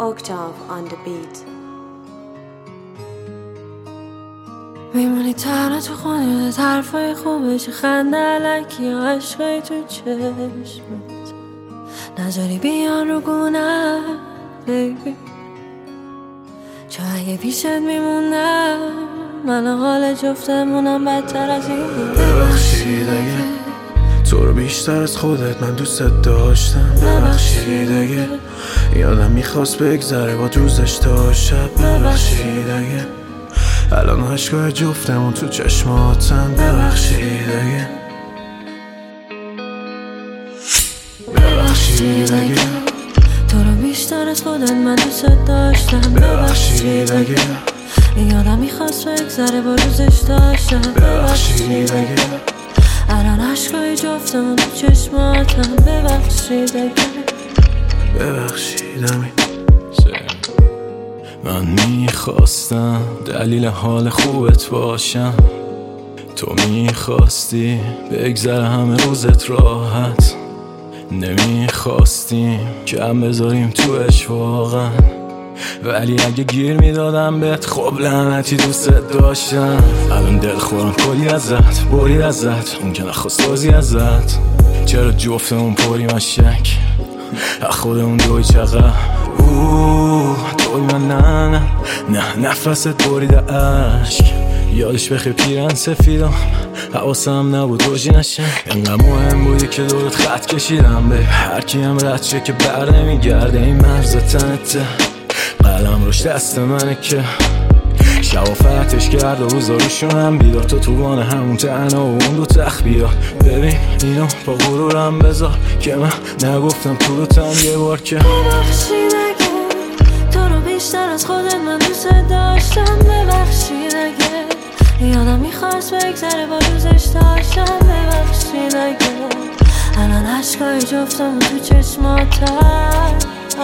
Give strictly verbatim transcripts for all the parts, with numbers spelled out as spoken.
Octave on the beat. میمونی تنها تو خونه، حرفای خوبش، خنده علکی یا عشقای تو چشمت، نذاری بیان رو گونم بیبی، چون اگه پیشت میمونم من حال جفتمونم بدتر از این بود. ببخشید اگه تو رو بیشتر از خودت من دوستت داشتم. ببخشید اگه یادم میخواست بگذره با روزش تا شب. ببخشید اگه الان عشقای جفتمون تو چشماتن. ببخشید اگه ببخشید اگه تو رو بیشتر از خودت من دوستت داشتم. ببخشید اگه یادم میخواست بگذره با روزش تا شب. ببخشید اگه الان عشقای جفتمون تو چشماتن. ببخشید اگه ببخشید امین. من میخواستم دلیل حال خوبت باشم، تو میخواستی بگذره همه روزت راحت، نمیخواستیم کم بذاریم توش واقعا، ولی اگه گیر میدادم بهت خب لعنتی دوستت داشتم. الان دل خورم کلی ازت بری ازت، اون که نخواست بازی ازت، چرا جفتمون پریم از شک از خودمون دوی چقدر اوه دوی من نه نه نه نفست بریده عشق. یادش بخیر پیرن سفیدم حواسم نبود روژی نشه، انقدر مهم بودی که دورت خط کشیدم به هر کی هم رد شه که بر نمیگرده این مرز تنته. قلم روش دست منه که شوافتش کرد و روزاروشون هم بیدار، تو توان همون تنها و اون دو تخت بیاد. ببین اینو با غرورم بذار که من نگفتم تو رو تن یه بار که ببخشید اگه تو رو بیشتر از خودت من دوست داشتم. ببخشید اگه یادم میخواست بگذره با روزش داشتم. ببخشید اگه الان عشقای جفتمون تو چشماتن.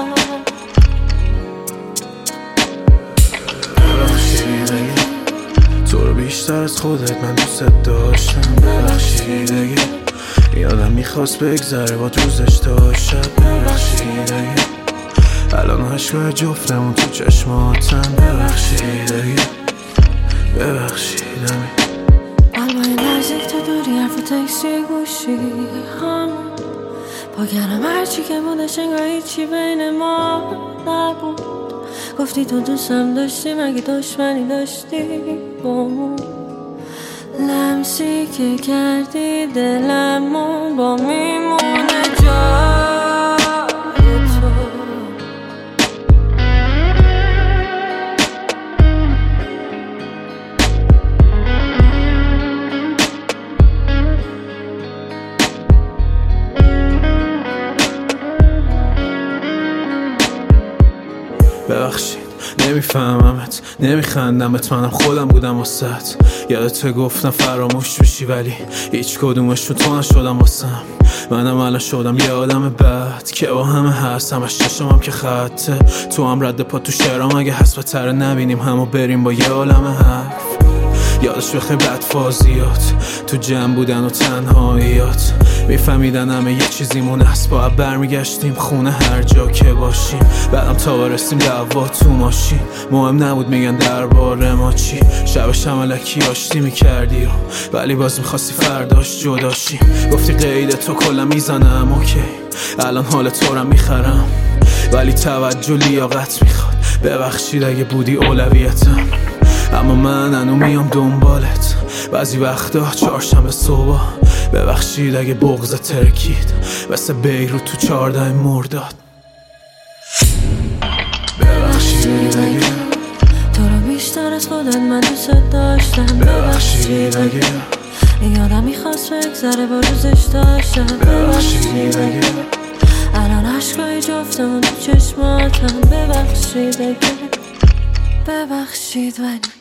ببخشید اگه تو رو بیشتر از خودت من دوستت داشتم. ببخشید اگه یادم میخواست بگذره با روزش تا شب. ببخشید اگه الان عشقای جفتمون تو چشماتن. ببخشید اگه ببخشید امین. قلبای نزدیک تو دوری حرف تکسی گوشی هم پاکرم هرچی که بودش انگار هیچی بین ما نبود. گفتی تو دوستم داشتی مگه دشمنی داشتی بامون، لمسی که کردی دلمون با میمونه جای تو. ببخشید نمیفهممت نمیخندمت، منم خودم بودم واسط. یادت گفتم فراموش میشی ولی هیچ کدومشو تو نشدم واسم. منم الان شدم یه آدم بد که با همه هست، همش چشمم که خطه، تو هم رد پا تو شعرام اگه حسب تره نبینیم همو بریم با یه عالم حرف. یادش بخیر بدفازیات تو جمع بودن و تنهاییات، میفهمیدن همه یه چیزیمون هست، با برمیگشتیم خونه هر جا که باشیم. بعدم تا برسیم دعوا تو ماشین، مهم نبود میگن درباره ما چی. شبش هم الکی آشتی میکردی و ولی باز میخواستی فرداش جداشیم. گفتی قید تو کلا میزنم اوکی، الان حال تو رو میخرم ولی توجه لیاقت میخواد. ببخشید اگه بودی اولویتم، اما من هنو میام دنبالت بعضی وقتا چهارشنبه صبح. ببخشید اگه بغضت ترکید مثل بیروت تو چهارده مرداد. ببخشید اگه تو رو بیشتر از خودت من دوست داشتم. ببخشید اگه یادم میخواست بگذره با روزش داشتم. ببخشید اگه الان عشقای جفتمون تو چشماتن. ببخشید اگه ببخشید ولی